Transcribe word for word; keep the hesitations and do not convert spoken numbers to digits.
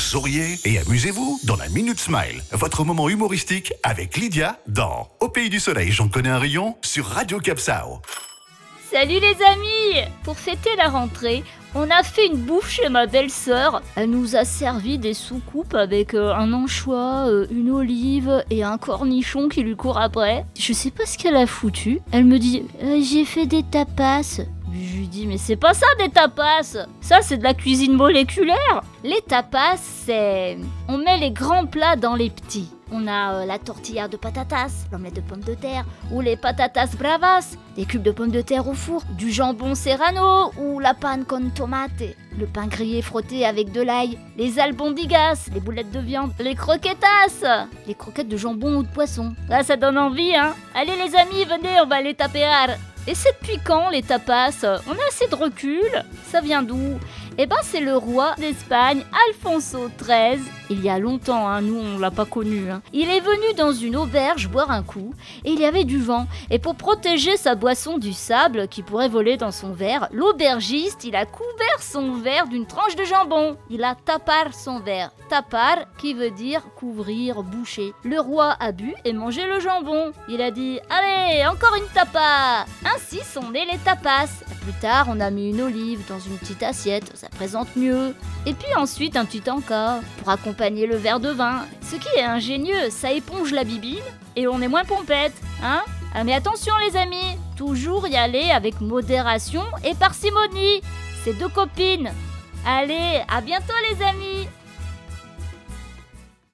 souriez et amusez-vous dans la Minute Smile, votre moment humoristique avec Lydia dans Au Pays du Soleil, j'en connais un rayon sur Radio Capsao. Salut les amis! Pour fêter la rentrée, on a fait une bouffe chez ma belle-sœur. Elle nous a servi des soucoupes avec euh, un anchois, euh, une olive et un cornichon qui lui court après. Je sais pas ce qu'elle a foutu. Elle me dit euh, j'ai fait des tapas. Je lui dis mais c'est pas ça des tapas. Ça c'est de la cuisine moléculaire. Les tapas c'est... on met les grands plats dans les petits. On a euh, la tortilla de patatas, l'omelette de pommes de terre ou les patatas bravas, des cubes de pommes de terre au four, du jambon serrano ou la panne con tomate, le pain grillé frotté avec de l'ail, les albondigas, les boulettes de viande, les croquetas, les croquettes de jambon ou de poisson. Là ça donne envie hein. Allez les amis, venez, on va les taper. Et c'est depuis quand les tapas? On a assez de recul. Ça vient d'où? Eh ben c'est le roi d'Espagne, Alfonso treize. Il y a longtemps, hein, nous on l'a pas connu. Hein. Il est venu dans une auberge boire un coup et il y avait du vent. Et pour protéger sa boisson du sable qui pourrait voler dans son verre, l'aubergiste il a couvert son verre d'une tranche de jambon. Il a tapar son verre. Tapar qui veut dire couvrir, boucher. Le roi a bu et mangé le jambon. Il a dit allez encore une tapa. Ainsi sont nés les tapas. Plus tard, on a mis une olive dans une petite assiette, ça présente mieux. Et puis ensuite, un petit encas pour accompagner le verre de vin. Ce qui est ingénieux, ça éponge la bibine et on est moins pompette, hein? Ah, mais attention les amis, toujours y aller avec modération et parcimonie. C'est deux copines. Allez, à bientôt les amis!